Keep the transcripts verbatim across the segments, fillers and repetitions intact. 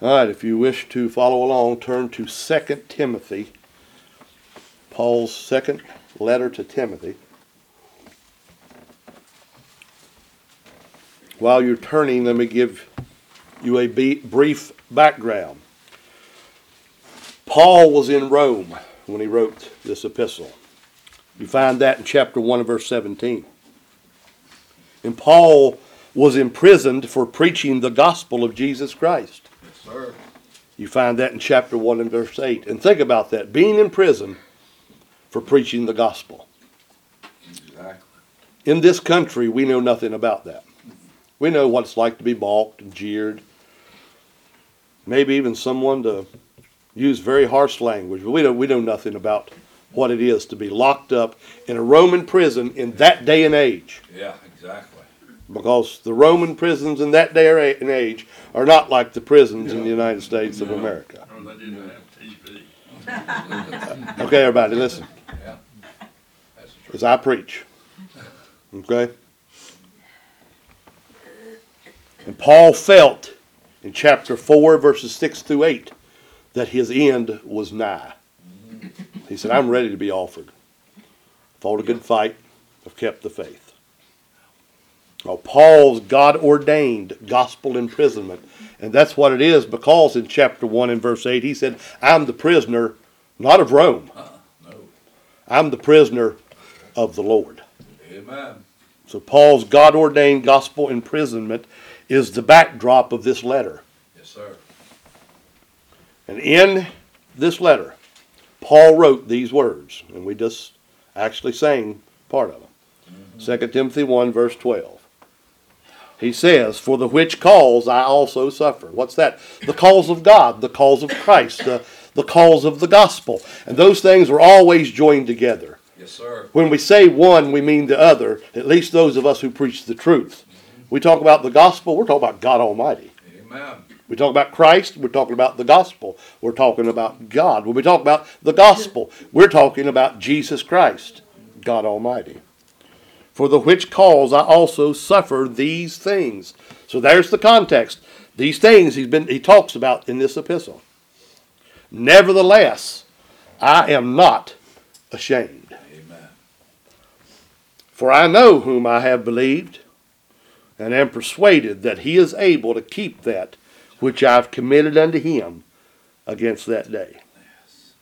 All right, if you wish to follow along, turn to Second Timothy, Paul's second letter to Timothy. While you're turning, let me give you a brief background. Paul was in Rome when he wrote this epistle. You find that in chapter one and verse seventeen. And Paul was imprisoned for preaching the gospel of Jesus Christ. Yes, sir. You find that in chapter one and verse eight. And think about that, being in prison for preaching the gospel. Exactly. In this country, we know nothing about that. We know what it's like to be balked and jeered. Maybe even someone to use very harsh language. But we know, we know nothing about what it is to be locked up in a Roman prison in that day and age. Yeah, exactly. Because the Roman prisons in that day and age are not like the prisons in the United States of America. Oh, they didn't have T V. Okay, everybody, listen. Yeah. That's true. As I preach. Okay? And Paul felt in chapter four, verses six through eight, that his end was nigh. He said, I'm ready to be offered. Fought a good fight. I've kept the faith. Well, Paul's God-ordained gospel imprisonment. And that's what it is, because in chapter one and verse eight, he said, I'm the prisoner, not of Rome. Uh, no. I'm the prisoner of the Lord. Amen. So Paul's God-ordained gospel imprisonment is the backdrop of this letter. Yes, sir. And in this letter, Paul wrote these words, and we just actually sang part of them. Mm-hmm. Second Timothy one, verse twelve. He says, for the which cause I also suffer. What's that? The cause of God, the cause of Christ, the, the cause of the gospel. And those things are always joined together. Yes, sir. When we say one, we mean the other, at least those of us who preach the truth. Mm-hmm. We talk about the gospel, we're talking about God Almighty. Amen. We talk about Christ, we're talking about the gospel. We're talking about God. When we talk about the gospel, we're talking about Jesus Christ, God Almighty. For the which cause I also suffer these things. So there's the context. These things he's been he talks about in this epistle. Nevertheless, I am not ashamed. Amen. For I know whom I have believed, and am persuaded that he is able to keep that which I have committed unto him against that day. Yes.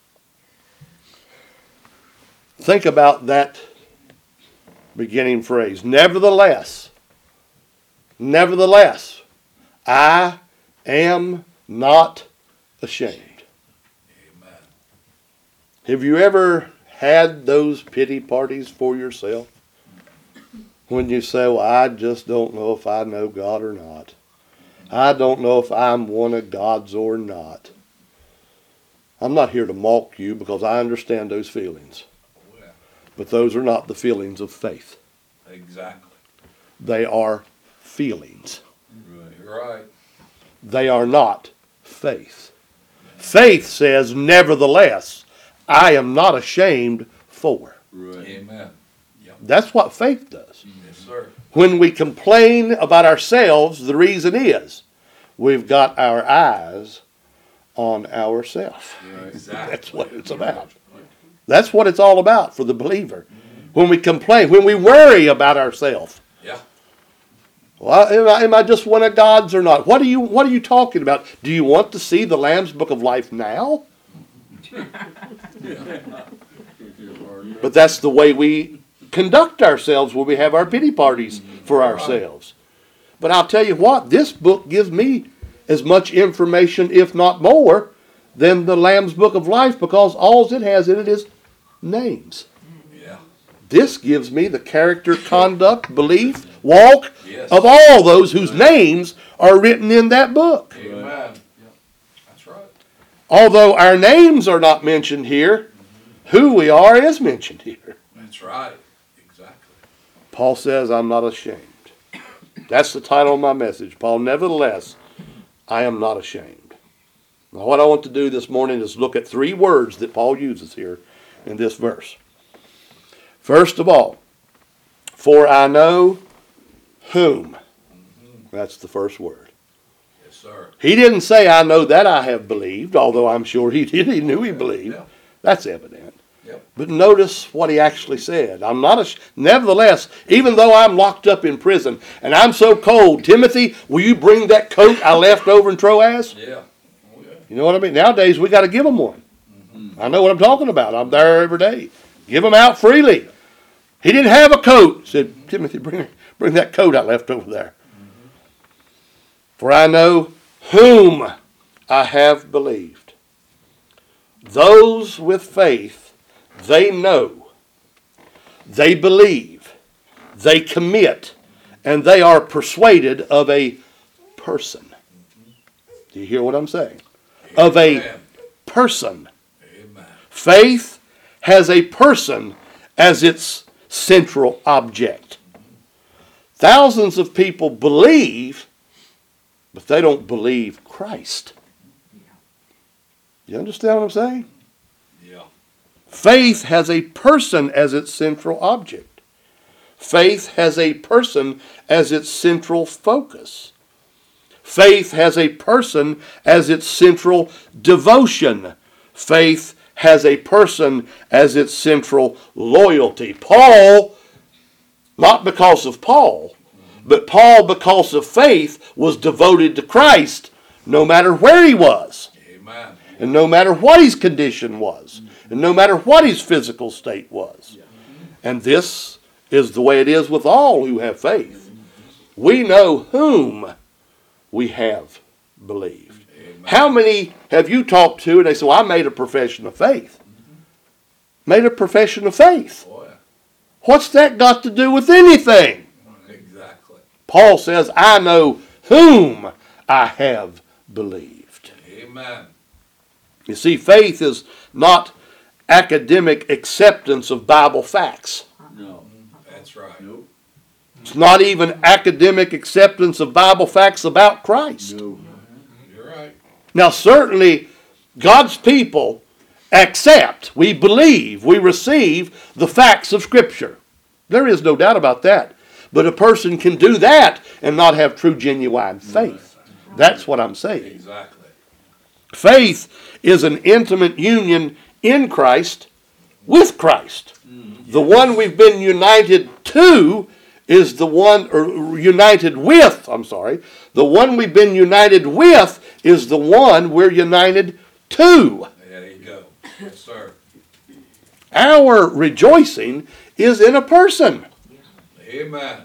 Think about that beginning phrase. Nevertheless, nevertheless, I am not ashamed. Amen. Have you ever had those pity parties for yourself? When you say, well, I just don't know if I know God or not. I don't know if I'm one of God's or not. I'm not here to mock you because I understand those feelings. Oh, yeah. But those are not the feelings of faith. Exactly. They are feelings. Right. You're right. They are not faith. Faith says, nevertheless, I am not ashamed for. Right. Amen. Yep. That's what faith does. Yes, sir. When we complain about ourselves, the reason is we've got our eyes on ourselves. Yeah, exactly. That's what it's about. That's what it's all about for the believer. When we complain, when we worry about ourselves. Yeah. Well, am I, am I just one of God's or not? What are you What are you talking about? Do you want to see the Lamb's Book of Life now? Yeah. But that's the way we conduct ourselves when we have our pity parties for ourselves. But I'll tell you what, this book gives me as much information, if not more, than the Lamb's Book of Life, because all it has in it is names. Yeah. This gives me the character, conduct, belief, walk Yes. of all those whose names are written in that book. Amen. Yep. That's right. Although our names are not mentioned here, who we are is mentioned here. That's right. Exactly. Paul says, I'm not ashamed. That's the title of my message. Paul, nevertheless, I am not ashamed. Now, what I want to do this morning is look at three words that Paul uses here in this verse. First of all, for I know whom. That's the first word. Yes, sir. He didn't say, I know that I have believed, although I'm sure he did. He knew he believed. Yeah. That's evident. Yep. But notice what he actually said. I'm not, a, nevertheless, even though I'm locked up in prison and I'm so cold, Timothy, will you bring that coat I left over in Troas? Yeah. Oh, yeah. You know what I mean? Nowadays, we got to give them one. Mm-hmm. I know what I'm talking about. I'm there every day. Give them out freely. He didn't have a coat. He said, Timothy, bring, bring that coat I left over there. Mm-hmm. For I know whom I have believed. Those with faith, they know, they believe, they commit, and they are persuaded of a person. Do you hear what I'm saying? Amen. Of a person. Amen. Faith has a person as its central object. Thousands of people believe, but they don't believe Christ. You understand what I'm saying? Yeah. Faith has a person as its central object. Faith has a person as its central focus. Faith has a person as its central devotion. Faith has a person as its central loyalty. Paul, not because of Paul, but Paul, because of faith, was devoted to Christ no matter where he was. Amen. And no matter what his condition was. And no matter what his physical state was. And this is the way it is with all who have faith. We know whom we have believed. Amen. How many have you talked to and they say, well, I made a profession of faith. Made a profession of faith. Boy. What's that got to do with anything? Exactly. Paul says, I know whom I have believed. Amen. You see, faith is not academic acceptance of Bible facts. No. That's right. Nope. It's not even academic acceptance of Bible facts about Christ. No. You're right. Now, certainly, God's people accept, we believe, we receive the facts of Scripture. There is no doubt about that. But a person can do that and not have true, genuine faith. That's what I'm saying. Exactly. Faith is an intimate union in Christ with Christ. The one we've been united to is the one, or united with, I'm sorry, the one we've been united with is the one we're united to. There you go. Yes, sir. Our rejoicing is in a person. Amen.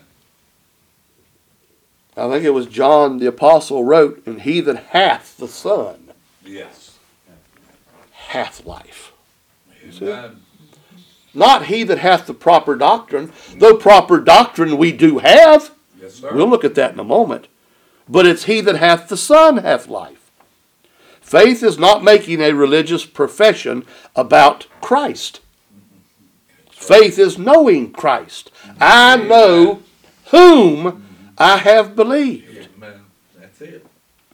I think it was John the Apostle wrote, and he that hath the Son Yes. hath life. Amen. Not he that hath the proper doctrine, though proper doctrine we do have. Yes, sir. We'll look at that in a moment. But it's he that hath the Son hath life. Faith is not making a religious profession about Christ. Faith is knowing Christ. I know whom I have believed. Amen. That's it.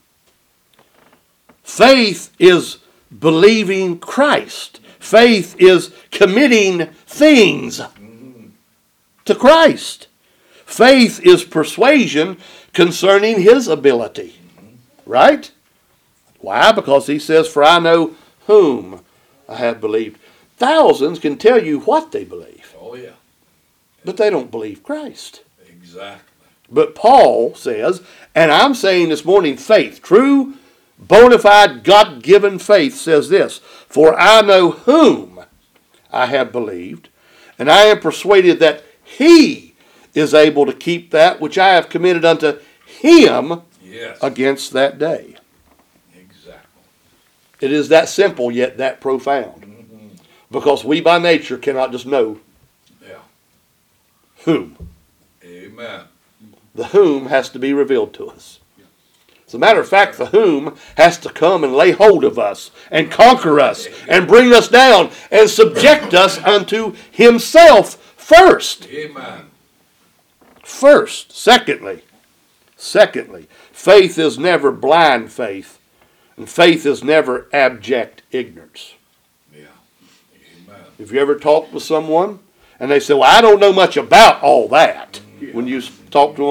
Faith is believing Christ. Faith is committing things to Christ. Faith is persuasion concerning his ability. Right? Why? Because he says, for I know whom I have believed. Thousands can tell you what they believe, Oh, yeah. but they don't believe Christ. Exactly. But Paul says, and I'm saying this morning, faith, true, bona fide, God-given faith says this, for I know whom I have believed, and I am persuaded that he is able to keep that which I have committed unto him Yes. against that day. Exactly. It is that simple, yet that profound. Because we by nature cannot just know Yeah. whom. Amen. The whom has to be revealed to us. As a matter of fact, the whom has to come and lay hold of us and conquer us and bring us down and subject us unto himself first. Amen. First. Secondly, secondly, faith is never blind faith, and faith is never abject ignorance. Yeah. Amen. Have you ever talked with someone and they say, well, I don't know much about all that. When you talk to them about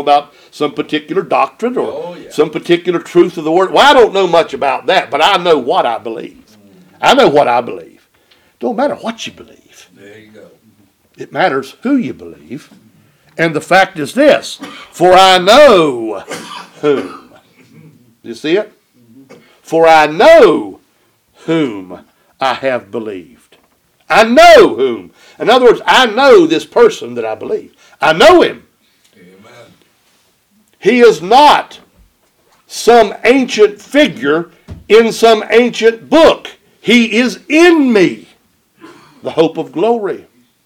some particular doctrine or Oh, yeah. some particular truth of the word. Well, I don't know much about that, but I know what I believe. I know what I believe. Don't matter what you believe. There you go. It matters who you believe. And the fact is this, for I know whom. You see it? For I know whom I have believed. I know whom. In other words, I know this person that I believe. I know him. Amen. He is not some ancient figure in some ancient book. He is in me, the hope of glory.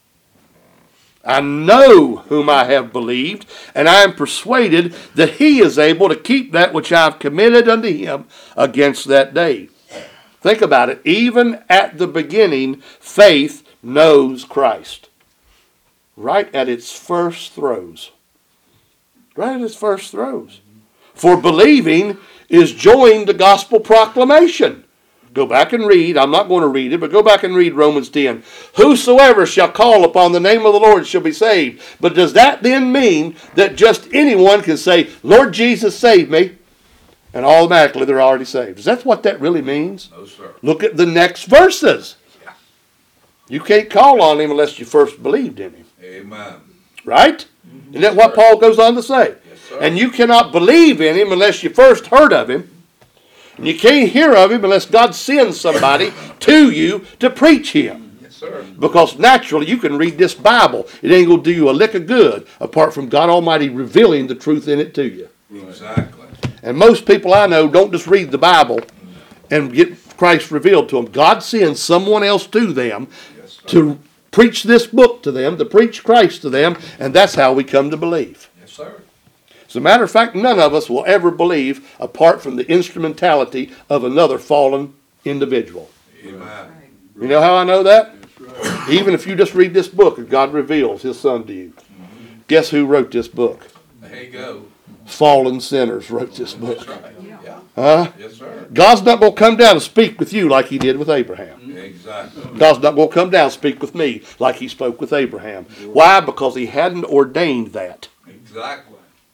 I know whom I have believed, and I am persuaded that he is able to keep that which I have committed unto him against that day. Think about it. Even at the beginning, faith knows Christ. Right at its first throes. Right at its first throes. For believing is joined to gospel proclamation. Go back and read. I'm not going to read it, but go back and read Romans ten. Whosoever shall call upon the name of the Lord shall be saved. But does that then mean that just anyone can say, Lord Jesus, save me, and automatically they're already saved? Is that what that really means? No, sir. Look at the next verses. Yeah. You can't call on him unless you first believed in him. Amen. Right? Isn't that what Paul goes on to say? Yes, sir. And you cannot believe in him unless you first heard of him. And you can't hear of him unless God sends somebody to you to preach him. Yes, sir. Because naturally you can read this Bible. It ain't going to do you a lick of good apart from God Almighty revealing the truth in it to you. Exactly. And most people I know don't just read the Bible and get Christ revealed to them. God sends someone else to them Yes, sir. to preach this book to them, to preach Christ to them, and that's how we come to believe. Yes, sir. As a matter of fact, none of us will ever believe apart from the instrumentality of another fallen individual. Amen. You know how I know that? That's right. Even if you just read this book and God reveals his son to you. Guess who wrote this book? There you go. Fallen sinners wrote this book. That's right. Yeah. Huh? Yes, sir. God's not going to come down and speak with you like he did with Abraham. Exactly. God's not going to come down and speak with me like he spoke with Abraham. Why? Because he hadn't ordained that. Exactly.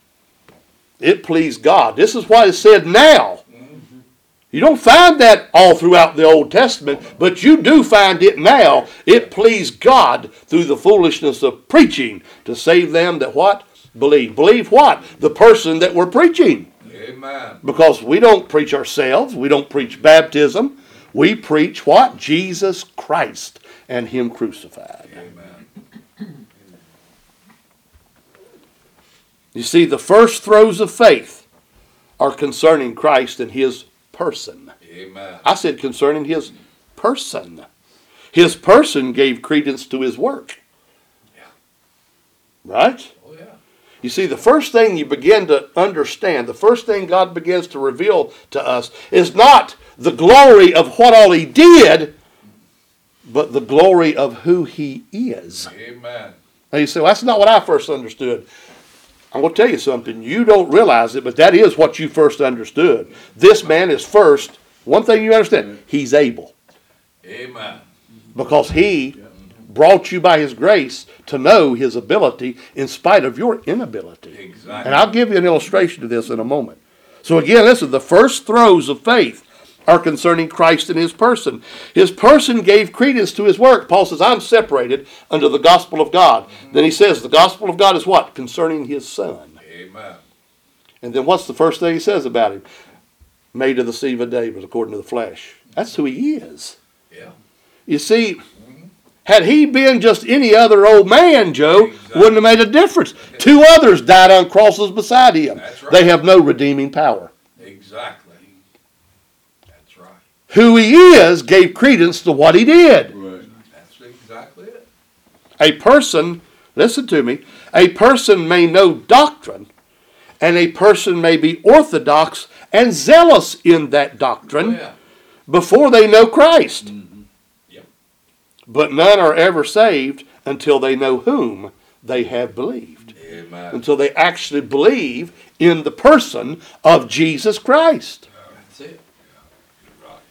It pleased God. This is why it said now. You don't find that all throughout the Old Testament, but you do find it now. It pleased God through the foolishness of preaching to save them that what? Believe. Believe what? The person that we're preaching. Amen. Because we don't preach ourselves. We don't preach baptism. We preach what? Jesus Christ and him crucified. Amen. You see, the first throes of faith are concerning Christ and his person. Amen. I said concerning his person. His person gave credence to his work. Yeah. Right? Oh, yeah. You see, the first thing you begin to understand, the first thing God begins to reveal to us is not the glory of what all he did, but the glory of who he is. Amen. Now you say, well, that's not what I first understood. I'm going to tell you something. You don't realize it, but that is what you first understood. This man is first. One thing you understand, he's able. Amen. Because he brought you by his grace to know his ability in spite of your inability. Exactly. And I'll give you an illustration of this in a moment. So again, listen, the first throes of faith are concerning Christ and his person. His person gave credence to his work. Paul says, I'm separated under the gospel of God. Mm-hmm. Then he says, the gospel of God is what? Concerning his son. Amen. And then what's the first thing he says about him? Made of the seed of David according to the flesh. That's who he is. Yeah. You see, had he been just any other old man, Joe, Exactly. wouldn't have made a difference. Two others died on crosses beside him. That's right. They have no redeeming power. Exactly. That's right. Who he is gave credence to what he did. Right. That's exactly it. A person, listen to me, a person may know doctrine, and a person may be orthodox and zealous in that doctrine Oh, yeah. before they know Christ. Mm-hmm. Yep. But none are ever saved until they know whom they have believed. Amen. Until they actually believe in the person of Jesus Christ. That's it. Yeah. Right.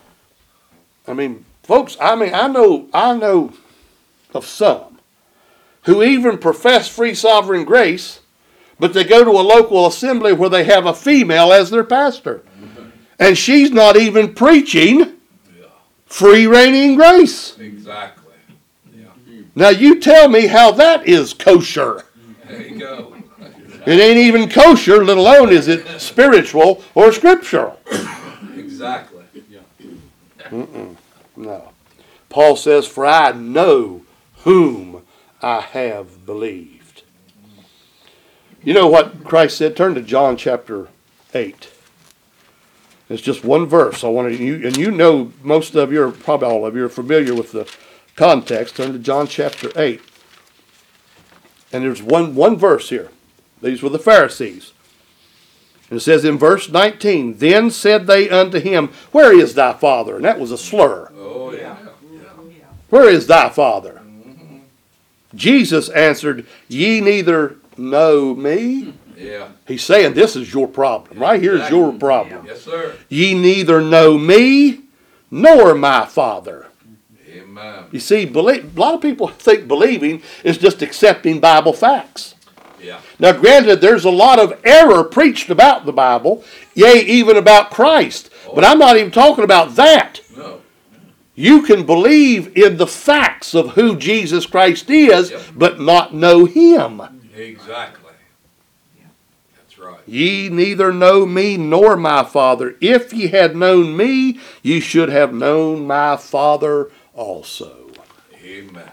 I mean, folks, I mean, I know, I know of some who even profess free sovereign grace, But they go to a local assembly where they have a female as their pastor. And she's not even preaching Yeah. free reigning grace. Exactly. Yeah. Now you tell me how that is kosher. There you go. It ain't even kosher, let alone is it spiritual or scriptural. Exactly. Mm-mm. No. Paul says, for I know whom I have believed. You know what Christ said? Turn to John chapter eight. It's just one verse. I want to, you, and you know most of you, or probably all of you, are familiar with the context. Turn to John chapter eight. And there's one, one verse here. These were the Pharisees. And it says in verse nineteen, then said they unto him, where is thy father? And that was a slur. Oh, yeah. Where is thy father? Mm-hmm. Jesus answered, ye neither know me. Yeah. He's saying this is your problem. Right here is your problem. Yes, sir. Ye neither know me nor my Father. Amen. You see, believe, a lot of people think believing is just accepting Bible facts. Yeah. Now, granted, there's a lot of error preached about the Bible, yea, even about Christ. But I'm not even talking about that. No. You can believe in the facts of who Jesus Christ is, Yep. but not know Him. Exactly. That's right. Ye neither know me nor my Father. If ye had known me, ye should have known my Father also. Amen.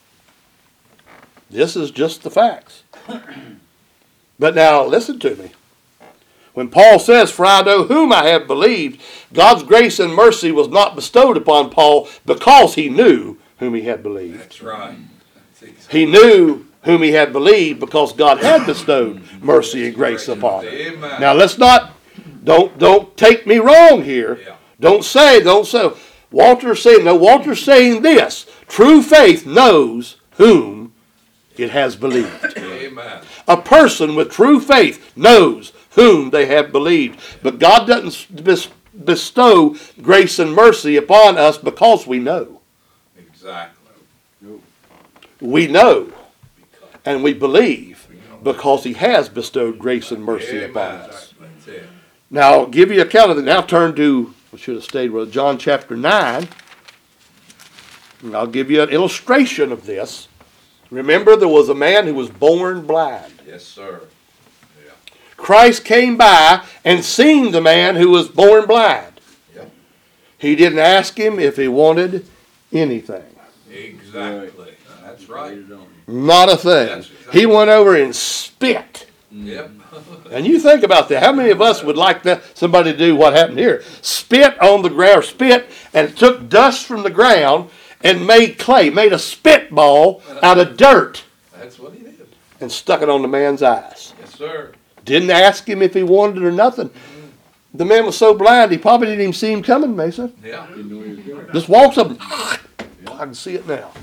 This is just the facts. But now, listen to me. When Paul says, for I know whom I have believed, God's grace and mercy was not bestowed upon Paul because he knew whom he had believed. That's right. That's exactly. He knew whom he had believed because God had bestowed mercy and grace upon him. Amen. Now let's not, don't don't take me wrong here. Yeah. Don't say, don't say. Walter's saying, no, Walter's saying this. True faith knows whom it has believed. Amen. A person with true faith knows whom they have believed. But God doesn't bes- bestow grace and mercy upon us because we know. Exactly. We know and we believe because He has bestowed grace and mercy Amen. upon us. That's it. Now, I'll give you a account of it. Now turn to, I should have stayed with John chapter nine. And I'll give you an illustration of this. Remember, there was a man who was born blind. Yes, sir. Christ came by and seen the man who was born blind. Yep. He didn't ask him if he wanted anything. Exactly. That's right. Not a thing. That's exactly- He went over and spit. Yep. And you think about that. How many of us would like that somebody to do what happened here? Spit on the ground, or spit, and took dust from the ground and made clay, made a spitball out of dirt That's what he did. and stuck it on the man's eyes. Yes, sir. Didn't ask him if he wanted it or nothing. The man was so blind he probably didn't even see him coming, Mason. Yeah. Just walks up and I can see it now.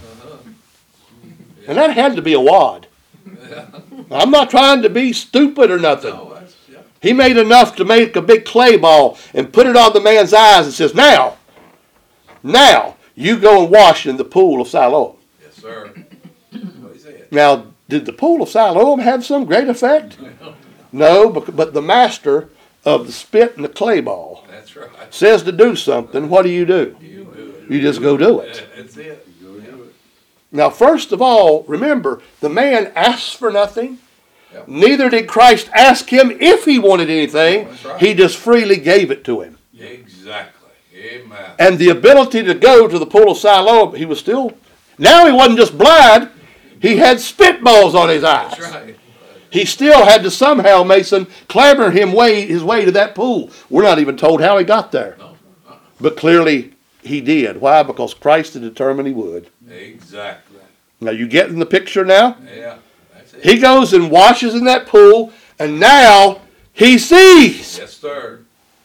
And that had to be a wad. I'm not trying to be stupid or nothing. No, that's, yeah. He made enough to make a big clay ball and put it on the man's eyes and says, now, now, you go and wash in the pool of Siloam. Yes, sir. What he said. Now, did the pool of Siloam have some great effect? No, but, but the master of the spit and the clay ball That's right. says to do something. What do you do? You do it. You just go do it. That's it. Now, first of all, remember, the man asked for nothing. Yep. Neither did Christ ask him if he wanted anything. That's right. He just freely gave it to him. Exactly. Amen. And the ability to go to the pool of Siloam, he was still, now he wasn't just blind, he had spitballs on his eyes. That's right. He still had to somehow, Mason, clamber him way, his way to that pool. We're not even told how he got there. No. Uh-uh. But clearly he did. Why? Because Christ had determined he would. Exactly. Now you getting the picture now? Yeah. That's it. He goes and washes in that pool, and now he sees. Yes, sir.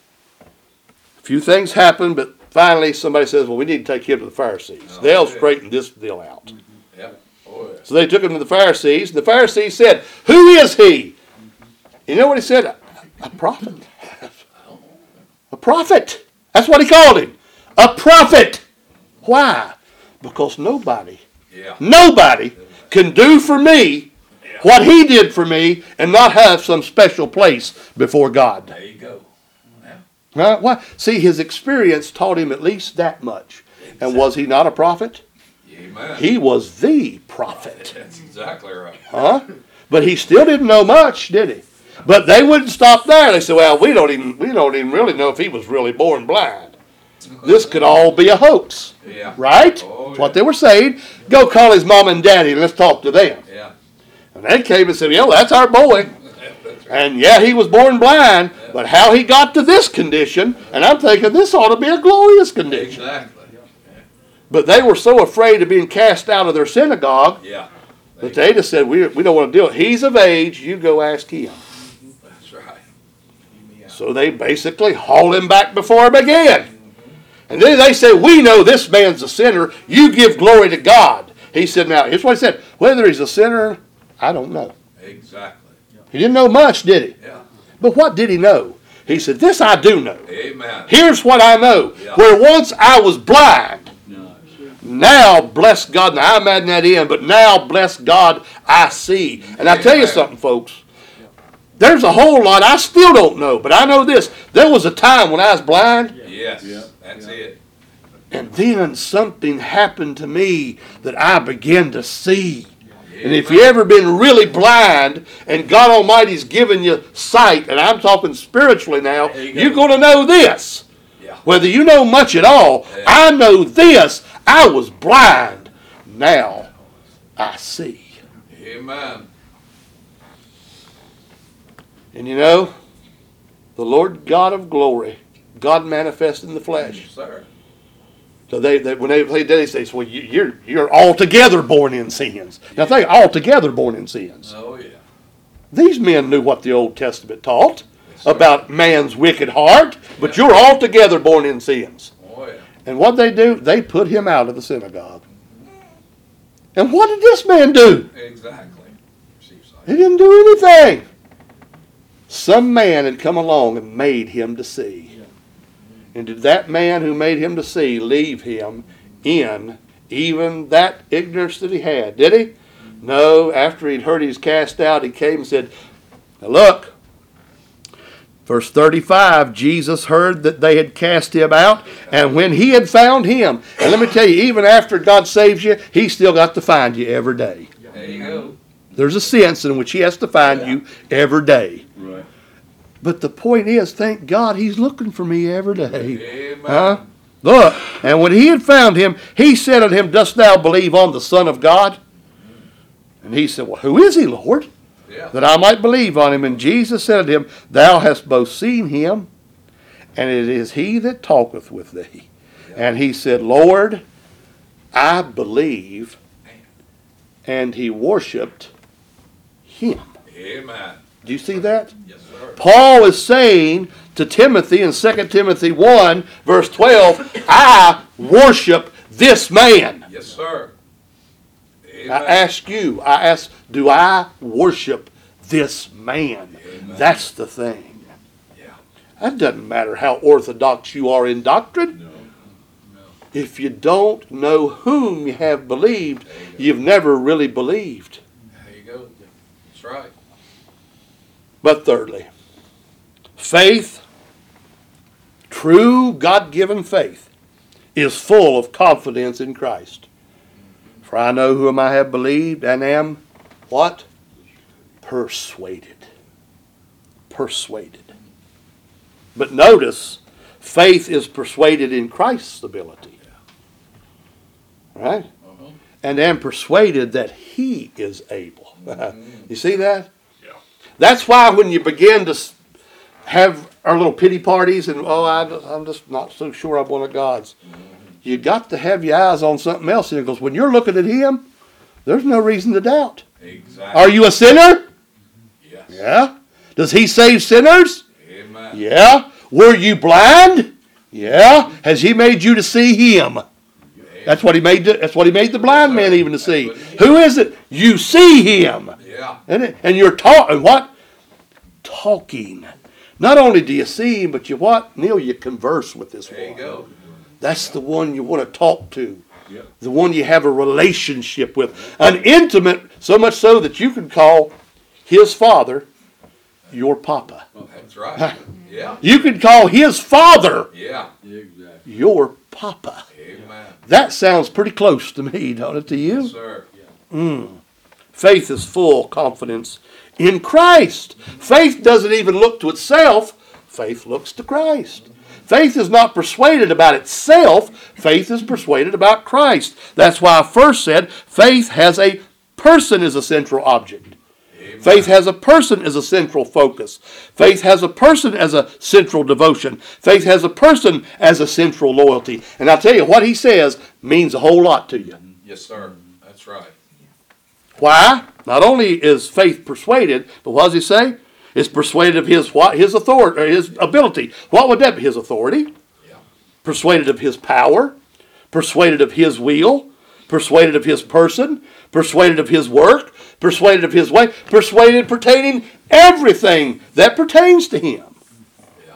A few things happen, but finally somebody says, well, we need to take him to the Pharisees. Oh, They'll yeah. straighten this deal out. Yep. Oh, yes. So they took him to the Pharisees, and the Pharisees said, who is he? You know what he said? A, a prophet. A prophet. That's what he called him. A prophet. Why? Because nobody, Yeah. nobody can do for me what he did for me and not have some special place before God. There you go. Yeah. Right? Why? See, his experience taught him at least that much. And was he not a prophet? Amen. He was the prophet. That's exactly right. Huh? But he still didn't know much, did he? But they wouldn't stop there. They said, well, we don't even we don't even really know if he was really born blind. This could all be a hoax. Yeah. Right? Oh, That's yeah. what they were saying. Go call his mom and daddy and let's talk to them. Yeah. And they came and said, yeah, that's our boy. That's right. And yeah, he was born blind, but how he got to this condition, and I'm thinking this ought to be a glorious condition. Exactly. But they were so afraid of being cast out of their synagogue Yeah. that they just said, we, we don't want to do it. He's of age, you go ask him. That's right. Yeah. So they basically hauled him back before him again. And then they said, we know this man's a sinner. You give glory to God. He said, now, here's what he said. Whether he's a sinner, I don't know. Exactly. He didn't know much, did he? Yeah. But what did he know? He said, this I do know. Amen. Here's what I know. Yeah. Where once I was blind, No. now, bless God, now I'm adding that in, but now, bless God, I see. And I tell you Amen. something, folks. There's a whole lot I still don't know, but I know this. There was a time when I was blind, Yes. Yeah. That's Yeah. it. and then something happened to me that I began to see. And if Amen. you ever been really blind and God Almighty's given you sight, and I'm talking spiritually now, There you go. you're going to know this. Yeah. Whether you know much at all, Yeah. I know this. I was blind. Now I see. Amen. And you know, the Lord God of glory, God manifested in the flesh. Yes, sir. So they, they when they played that, they say, well, you, you're you're altogether born in sins. Now think, altogether born in sins. Oh, yeah. These men knew what the Old Testament taught Yes, sir. about man's wicked heart, but you're altogether born in sins. Oh, yeah. And what they do, they put him out of the synagogue. And what did this man do? Exactly. Seems like. He didn't do anything. Some man had come along and made him to see. And did that man who made him to see leave him in even that ignorance that he had? Did he? No, after he'd heard he was cast out, he came and said, now look, verse thirty-five, Jesus heard that they had cast him out, and when he had found him, and let me tell you, even after God saves you, he still got to find you every day. There you go. There's a sense in which he has to find Yeah. you every day. Right. But the point is, thank God he's looking for me every day. Amen. Huh? Look, and when he had found him, he said unto him, dost thou believe on the Son of God? And he said, well, who is he, Lord? Yeah. That I might believe on him. And Jesus said unto him, thou hast both seen him, and it is he that talketh with thee. And he said, Lord, I believe. And he worshipped him. Amen. Do you see that? Yes, sir. Paul is saying to Timothy in Second Timothy one, verse twelve, I worship this man. Yes, sir. Amen. I ask you, I ask, do I worship this man? Amen. That's the thing. Yeah. That doesn't matter how orthodox you are in doctrine. No. If you don't know whom you have believed, There you go. you've never really believed. There you go. That's right. But thirdly, faith, true God-given faith, is full of confidence in Christ. For I know whom I have believed and am, what? Persuaded. Persuaded. But notice, faith is persuaded in Christ's ability. Right? Uh-huh. And am persuaded that he is able. You see that? Yeah. That's why when you begin to s- have our little pity parties and, oh, I, I'm just not so sure I'm one of God's, you got to have your eyes on something else here, because when you're looking at him, there's no reason to doubt. Exactly. Are you a sinner? Yes. Yeah. Does he save sinners? Amen. Yeah. Were you blind? Yeah. Has he made you to see him? That's what he made. The, that's what he made the blind man even to see. Who is it? You see him. Yeah. Isn't it? And you're talking what? Talking. Not only do you see him, but you what? Neil, you converse with this There you one. go. That's the one you want to talk to. Yep. The one you have a relationship with. An intimate, so much so that you can call his father your papa. That's right. Yeah. You can call his father Yeah. Exactly. your papa. Amen. That sounds pretty close to me, don't it, to you? Yes, sir. Mm. Faith is full confidence in Christ. Faith doesn't even look to itself. Faith looks to Christ. Faith is not persuaded about itself. Faith is persuaded about Christ. That's why I first said faith has a person as a central object. Amen. Faith has a person as a central focus. Faith has a person as a central devotion. Faith has a person as a central loyalty. And I'll tell you, what he says means a whole lot to you. Yes, sir. That's right. Why? Not only is faith persuaded, but what does he say? It's persuaded of his what? His authority, or his ability. What would that be? His authority? Yeah. Persuaded of his power? Persuaded of his will? Persuaded of his person? Persuaded of his work? Persuaded of his way? Persuaded pertaining everything that pertains to him. Yeah.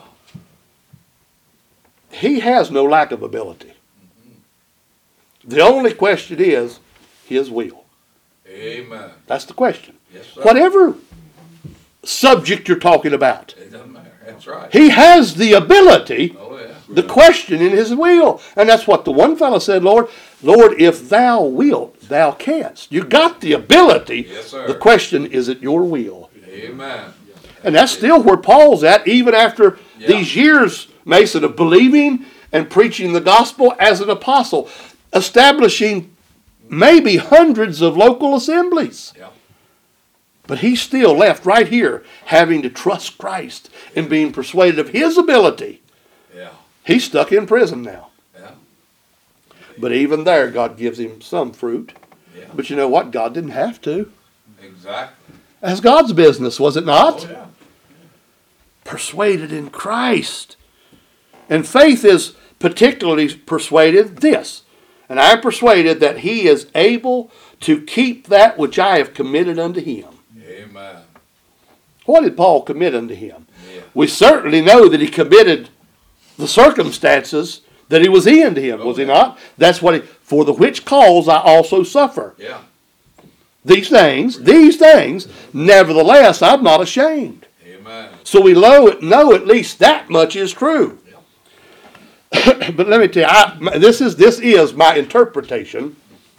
He has no lack of ability. The only question is his will. Amen. That's the question. Yes, sir. Whatever subject you're talking about, It doesn't matter. That's right. he has the ability, Oh, yeah. the question in his will. And that's what the one fellow said, Lord, Lord, if thou wilt, thou canst. You got the ability. Yes, sir. The question, is it your will? Amen. And that's still where Paul's at, even after Yeah. these years, Mason, of believing and preaching the gospel as an apostle, establishing maybe hundreds of local assemblies. Yeah. But he's still left right here having to trust Christ and being persuaded of his ability. Yeah. He's stuck in prison now. Yeah. But even there, God gives him some fruit. Yeah. But you know what? God didn't have to. Exactly. That's God's business, was it not? Oh, yeah. Persuaded in Christ. And faith is particularly persuaded this. And I am persuaded that he is able to keep that which I have committed unto him. Amen. What did Paul commit unto him? Yeah. We certainly know that he committed the circumstances that he was in to him, was he not? That's what he, for the which cause I also suffer. Yeah. These things, these things, nevertheless, I'm not ashamed. Amen. So we know, know at least that much is true. But let me tell you, I, this is this is my interpretation.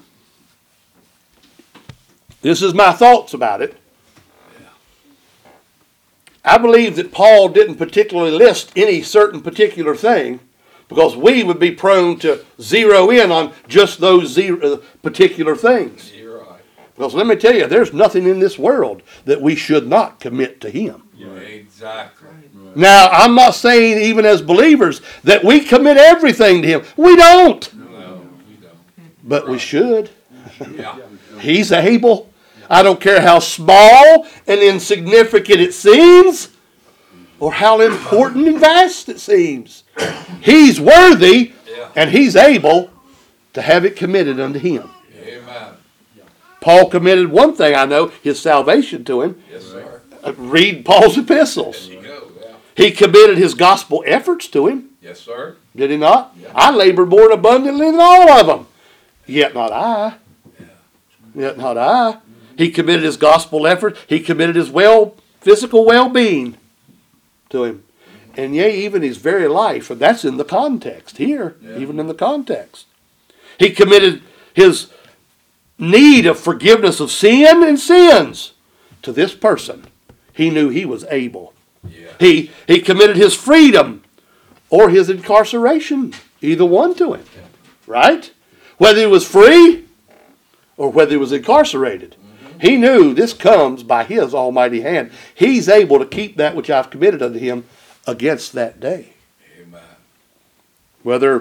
This is my thoughts about it. I believe that Paul didn't particularly list any certain particular thing, because we would be prone to zero in on just those zero, uh, particular things. You're right. Because let me tell you, there's nothing in this world that we should not commit to him. Exactly. Now, I'm not saying even as believers that we commit everything to him. We don't. No, we don't. But we should. Yeah. He's able. I don't care how small and insignificant it seems, or how important and vast it seems. He's worthy, Yeah. and he's able to have it committed unto him. Amen. Paul committed one thing, I know, his salvation to him. Yes, sir. Uh, Read Paul's epistles. There you go. Yeah. He committed his gospel efforts to him. Yes, sir. Did he not? Yeah. I labored more abundantly than all of them. Yet not I. Yet not I. He committed his gospel effort. He committed his well physical well-being to him. And yea, even his very life. And that's in the context here. Yeah. Even in the context. He committed his need of forgiveness of sin and sins to this person. He knew he was able. Yeah. He, he committed his freedom or his incarceration, either one to him, right? Whether he was free or whether he was incarcerated. Mm-hmm. He knew this comes by his almighty hand. He's able to keep that which I've committed unto him against that day. Amen. Whether,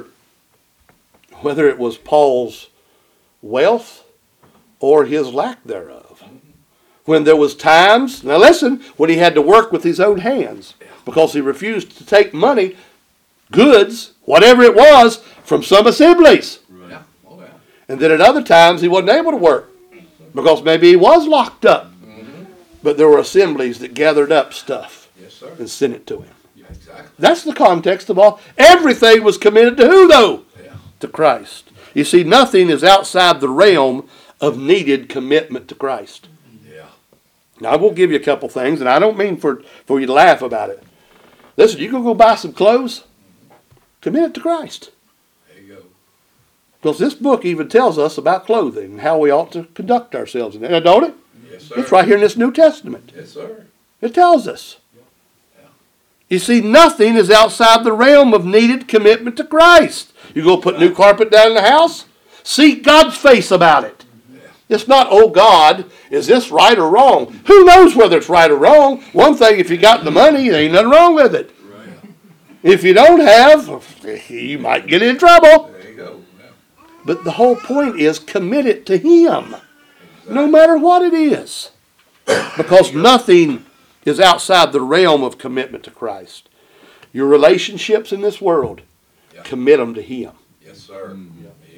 whether it was Paul's wealth or his lack thereof. When there was times, now listen, when he had to work with his own hands because he refused to take money, goods, whatever it was, from some assemblies. Yeah. Oh, yeah. And then at other times he wasn't able to work because maybe he was locked up. Mm-hmm. But there were assemblies that gathered up stuff Yes, sir. and sent it to him. Yeah, exactly. That's the context of all. Everything was committed to who though? Yeah. To Christ. You see, nothing is outside the realm of needed commitment to Christ. Yeah. Now, I will give you a couple things, and I don't mean for, for you to laugh about it. Listen, you can go buy some clothes, commit it to Christ. There you go. Because this book even tells us about clothing and how we ought to conduct ourselves in it. Now, don't it? Yes, sir. It's right here in this New Testament. Yes, sir. It tells us. You see, nothing is outside the realm of needed commitment to Christ. You go put new carpet down in the house, seek God's face about it. It's not, oh God, is this right or wrong? Who knows whether it's right or wrong? One thing, if you got the money, there ain't nothing wrong with it. Right. If you don't have, you might get in trouble. There you go. Yeah. But the whole point is commit it to Him, no matter what it is. Because nothing is outside the realm of commitment to Christ. Your relationships in this world, Yeah. commit them to Him. Yes, sir. Amen.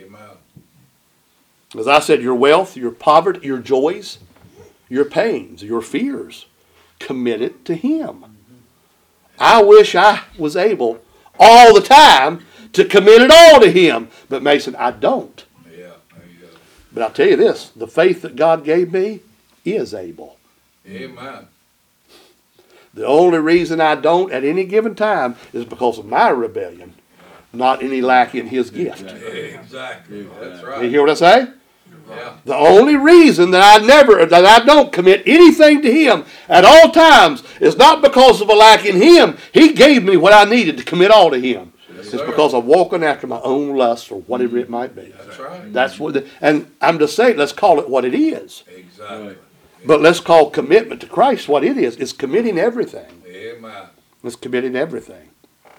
As I said, your wealth, your poverty, your joys, your pains, your fears, commit it to Him. I wish I was able all the time to commit it all to Him. But Mason, I don't. Yeah, there you go. But I'll tell you this, the faith that God gave me is able. Amen. The only reason I don't at any given time is because of my rebellion, not any lack in His gift. Exactly. That's You right. hear what I say? Yeah. The only reason that I never, that I don't commit anything to Him at all times is not because of a lack in Him. He gave me what I needed to commit all to Him. Yes, It's sir. because I'm walking after my own lust or whatever it might be. That's right. That's what, the, and I'm just saying, let's call it what it is. Exactly. But let's call commitment to Christ what it is. It's committing everything. Amen. It's committing everything.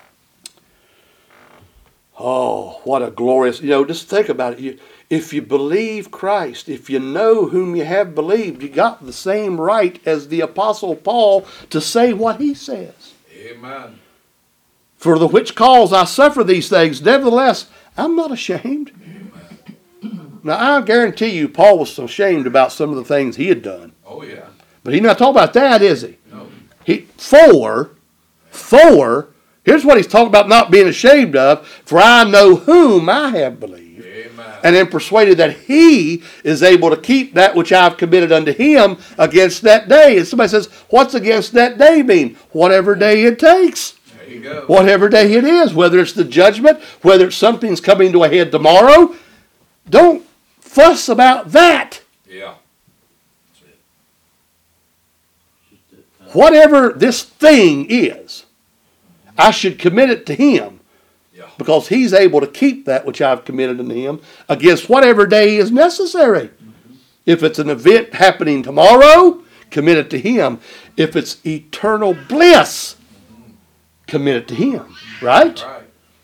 Oh, what a glorious, you know, just think about it. You, if you believe Christ, if you know whom you have believed, you got the same right as the Apostle Paul to say what he says. Amen. For the which cause I suffer these things, nevertheless, I'm not ashamed. Now, I guarantee you, Paul was ashamed about some of the things he had done. Oh, yeah. But he's not talking about that, is he? No. He for, for, here's what he's talking about not being ashamed of. For I know whom I have believed, Amen. and am persuaded that He is able to keep that which I've committed unto Him against that day. And somebody says, what's against that day mean? Whatever day it takes. There you go. Whatever day it is, whether it's the judgment, whether it's something's coming to a head tomorrow. Don't fuss about that. Yeah. Whatever this thing is, I should commit it to Him, Yeah. because He's able to keep that which I've committed unto Him against whatever day is necessary. If it's an event happening tomorrow, commit it to Him. If it's eternal bliss, commit it to Him. Right? Right.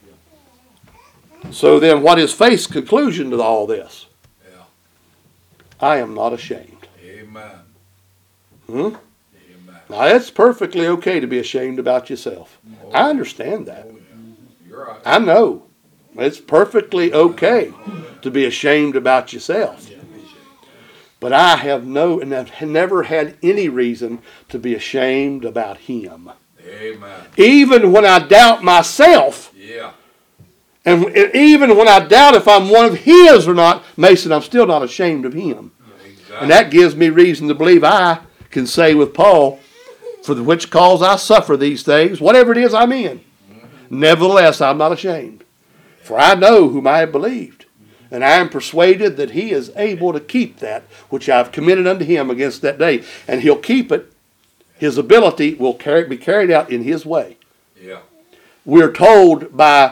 So then what is faith's conclusion to all this? Yeah. I am not ashamed. Amen. Hmm? Amen. Now, it's perfectly okay to be ashamed about yourself. I understand that. Oh, yeah. You're right. I know. It's perfectly okay to be ashamed about yourself. But I have no, and I've never had any reason to be ashamed about Him. Amen. Even when I doubt myself, Yeah. and even when I doubt if I'm one of His or not, Mason, I'm still not ashamed of Him. Exactly. And that gives me reason to believe I can say with Paul, for the which cause I suffer these things, whatever it is I'm in. Nevertheless, I'm not ashamed. For I know whom I have believed, and I am persuaded that He is able to keep that which I have committed unto Him against that day. And He'll keep it. His ability will carry, be carried out in His way. Yeah. We're told by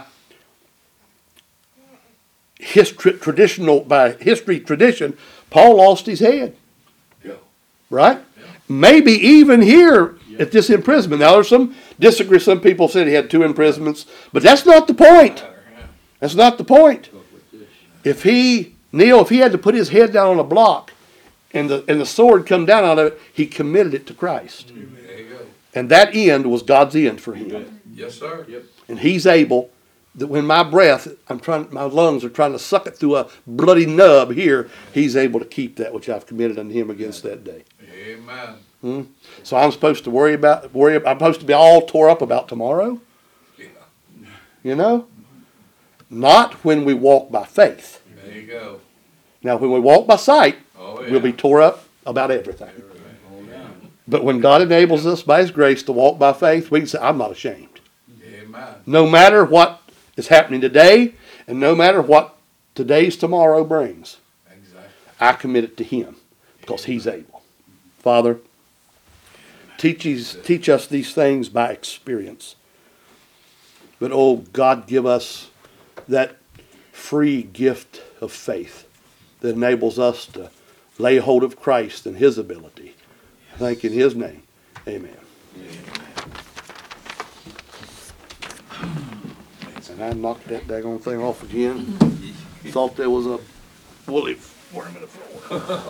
history, traditional, by history tradition, Paul lost his head. Yeah. Right? Maybe even here at this imprisonment. Now there's some disagree. Some people said he had two imprisonments, but that's not the point. That's not the point. If he, Neil, if he had to put his head down on a block and the and the sword come down out of it, he committed it to Christ. There you go. And that end was God's end for him. Yes, sir. Yep. And He's able that when my breath, I'm trying, my lungs are trying to suck it through a bloody nub here, He's able to keep that which I've committed unto Him against that day. Amen. Hmm? So I'm supposed to worry about, worry. I'm supposed to be all tore up about tomorrow. Yeah. You know, not when we walk by faith. There you go. Now, when we walk by sight, Oh, yeah. we'll be tore up about everything. Everything. But when God enables us by His grace to walk by faith, we can say, I'm not ashamed. Amen. No matter what is happening today, and no matter what today's tomorrow brings, Exactly. I commit it to Him because He's able. Father, teach, these, teach us these things by experience. But oh, God, give us that free gift of faith that enables us to lay hold of Christ and His ability. I thank in His name. Amen. And I knocked that daggone thing off again. Thought there was a woolly worm in the floor.